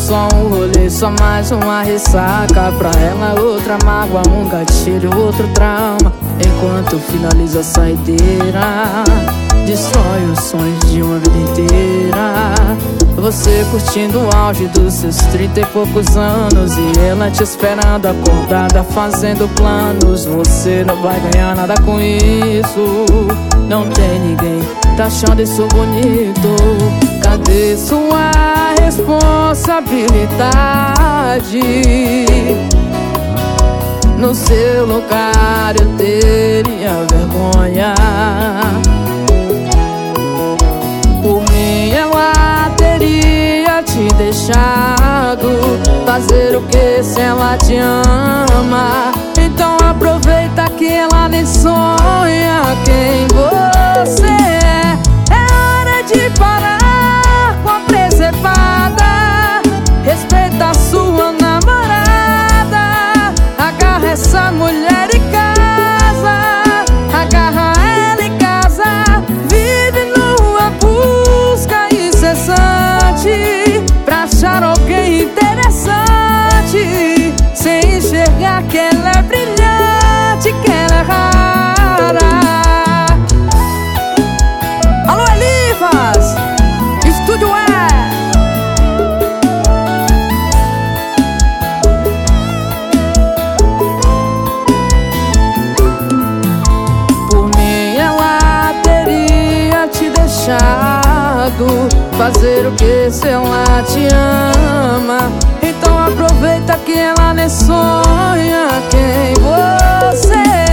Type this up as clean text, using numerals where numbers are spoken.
só um rolê, só mais uma ressaca. Pra ela outra mágoa, um gatilho, outro trauma. Enquanto finaliza a saideira, destrói os sonhos de uma vida inteira. Você curtindo o auge dos seus 30 e poucos anos, e ela te esperando acordada, fazendo planos. Você não vai ganhar nada com isso. Não tem ninguém, tá achando isso bonito. Cadê sua responsabilidade? No seu lugar eu teria vergonha. Por mim ela teria te deixado fazer o que se ela te ama. Então aproveita que ela nem sonha quem você é. É hora de parar com a preservada. Respeita a sua namorada. Agarra essa mulher em casa, agarra ela em casa. Vive numa busca incessante pra achar alguém interessante, sem enxergar que ela é brilhante, que ela é rara. Alô, Elifas, Estúdio é. Por mim ela teria te deixado fazer o que se ela te ama. Então aproveita que ela nem sonha quem você é.